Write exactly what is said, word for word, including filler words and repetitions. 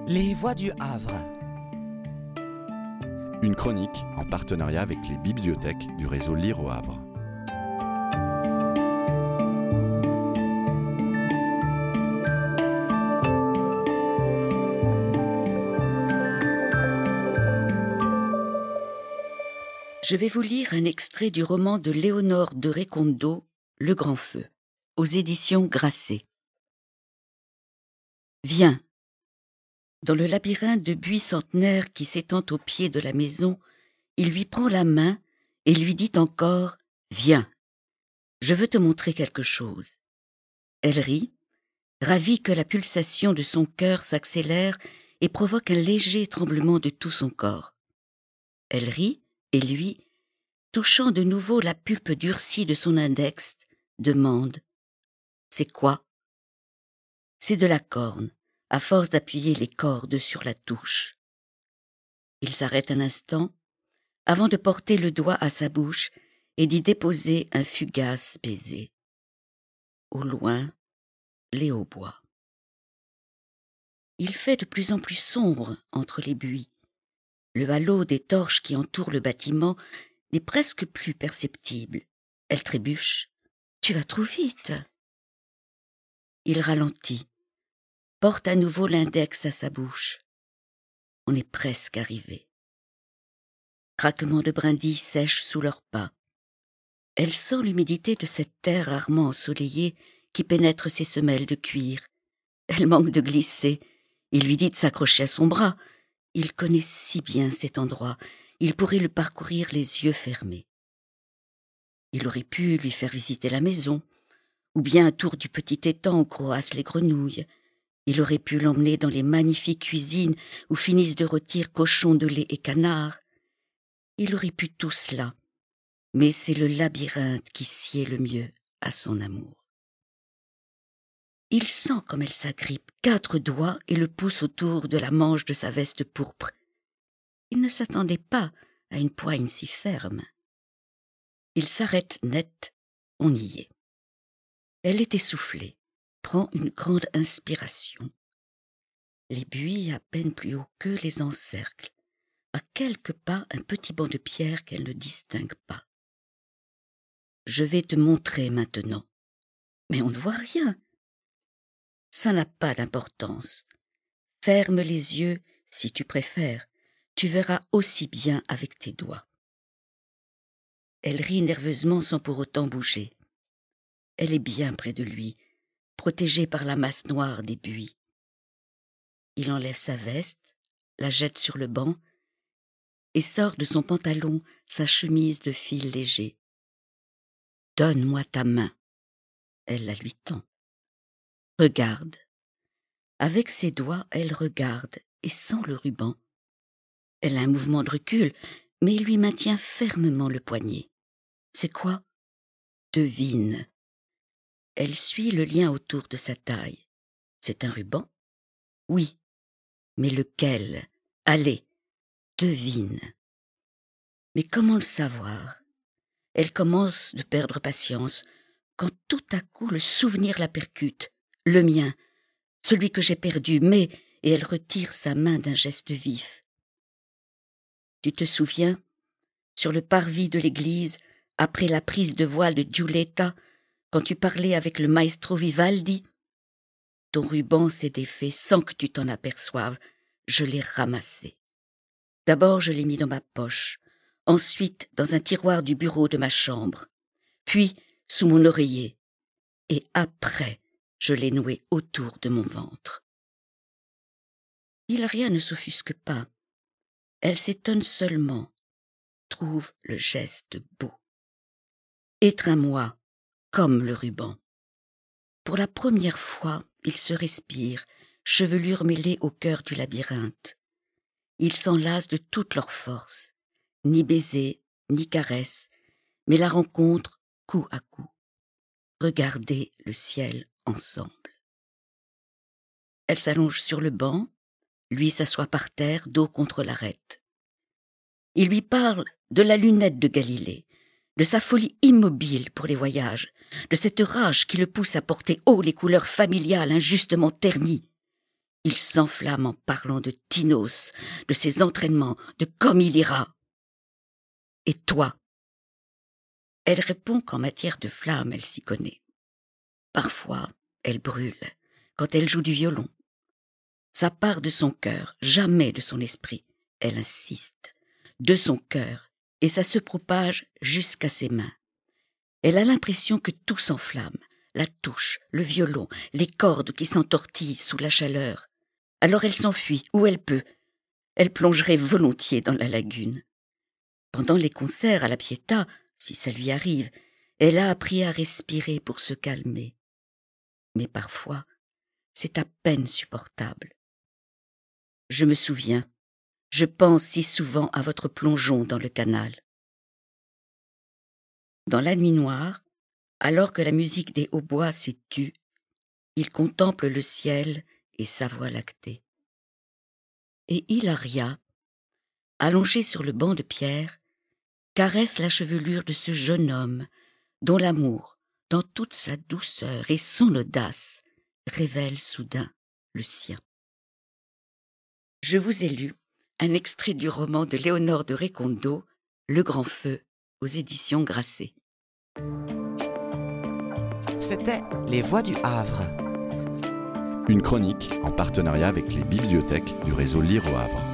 Les Voix du Havre. Une chronique en partenariat avec les bibliothèques du réseau Lire au Havre. Je vais vous lire un extrait du roman de Léonore de Récondo, Le Grand Feu, aux éditions Grasset. Viens. Dans le labyrinthe de buis centenaires qui s'étend au pied de la maison, il lui prend la main et lui dit encore « Viens, je veux te montrer quelque chose ». Elle rit, ravie que la pulsation de son cœur s'accélère et provoque un léger tremblement de tout son corps. Elle rit, et lui, touchant de nouveau la pulpe durcie de son index, demande « C'est quoi ?» C'est de la corne, à force d'appuyer les cordes sur la touche. Il s'arrête un instant, avant de porter le doigt à sa bouche et d'y déposer un fugace baiser. Au loin, les hautbois. Il fait de plus en plus sombre entre les buis. Le halo des torches qui entourent le bâtiment n'est presque plus perceptible. Elle trébuche. « Tu vas trop vite !» Il ralentit, porte à nouveau l'index à sa bouche. On est presque arrivé. Craquement de brindilles sèches sous leurs pas. Elle sent l'humidité de cette terre rarement ensoleillée qui pénètre ses semelles de cuir. Elle manque de glisser. Il lui dit de s'accrocher à son bras. Il connaît si bien cet endroit. Il pourrait le parcourir les yeux fermés. Il aurait pu lui faire visiter la maison, ou bien un tour du petit étang où croassent les grenouilles. Il aurait pu l'emmener dans les magnifiques cuisines où finissent de rôtir cochons de lait et canards. Il aurait pu tout cela, mais c'est le labyrinthe qui sied le mieux à son amour. Il sent comme elle s'agrippe quatre doigts et le pouce autour de la manche de sa veste pourpre. Il ne s'attendait pas à une poigne si ferme. Il s'arrête net, on y est. Elle est essoufflée, prend une grande inspiration. Les buis à peine plus hauts qu'eux les encerclent. À quelques pas, un petit banc de pierre qu'elle ne distingue pas. Je vais te montrer maintenant. Mais on ne voit rien. Ça n'a pas d'importance. Ferme les yeux si tu préfères. Tu verras aussi bien avec tes doigts. Elle rit nerveusement sans pour autant bouger. Elle est bien près de lui, protégée par la masse noire des buis. Il enlève sa veste, la jette sur le banc et sort de son pantalon sa chemise de fil léger. « Donne-moi ta main. » Elle la lui tend. « Regarde. » Avec ses doigts, elle regarde et sent le ruban. Elle a un mouvement de recul, mais il lui maintient fermement le poignet. C'est quoi? Devine. Elle suit le lien autour de sa taille. C'est un ruban? Oui. Mais lequel? Allez, devine. Mais comment le savoir? Elle commence de perdre patience, quand tout à coup le souvenir la percute. Le mien, celui que j'ai perdu, mais... Et elle retire sa main d'un geste vif. Tu te souviens, sur le parvis de l'église, après la prise de voile de Giulietta, quand tu parlais avec le maestro Vivaldi? Ton ruban s'est défait sans que tu t'en aperçoives. Je l'ai ramassé. D'abord, je l'ai mis dans ma poche, ensuite dans un tiroir du bureau de ma chambre, puis sous mon oreiller, et après, je l'ai noué autour de mon ventre. Hilaria ne s'offusque pas. Elle s'étonne seulement, trouve le geste beau. Étreins-moi, comme le ruban. Pour la première fois, ils se respirent, chevelure mêlée au cœur du labyrinthe. Ils s'enlacent de toute leur force, ni baiser, ni caresse, mais la rencontre coup à coup. Regardez le ciel ensemble. Elle s'allonge sur le banc, lui s'assoit par terre, dos contre l'arête. Il lui parle de la lunette de Galilée, de sa folie immobile pour les voyages, de cette rage qui le pousse à porter haut les couleurs familiales injustement ternies. Il s'enflamme en parlant de Tinos, de ses entraînements, de comme il ira. Et toi? Elle répond qu'en matière de flamme, elle s'y connaît. Parfois, elle brûle, quand elle joue du violon. Ça part de son cœur, jamais de son esprit. Elle insiste, de son cœur, et ça se propage jusqu'à ses mains. Elle a l'impression que tout s'enflamme, la touche, le violon, les cordes qui s'entortillent sous la chaleur. Alors elle s'enfuit, où elle peut. Elle plongerait volontiers dans la lagune. Pendant les concerts à la Pietà, si ça lui arrive, elle a appris à respirer pour se calmer. Mais parfois, c'est à peine supportable. Je me souviens, je pense si souvent à votre plongeon dans le canal. Dans la nuit noire, alors que la musique des hautbois s'est tue, il contemple le ciel et sa voie lactée. Et Hilaria, allongée sur le banc de pierre, caresse la chevelure de ce jeune homme dont l'amour, dans toute sa douceur et son audace, révèle soudain le sien. Je vous ai lu un extrait du roman de Léonore de Récondo, Le Grand Feu, aux éditions Grasset. C'était Les Voix du Havre. Une chronique en partenariat avec les bibliothèques du réseau Lire au Havre.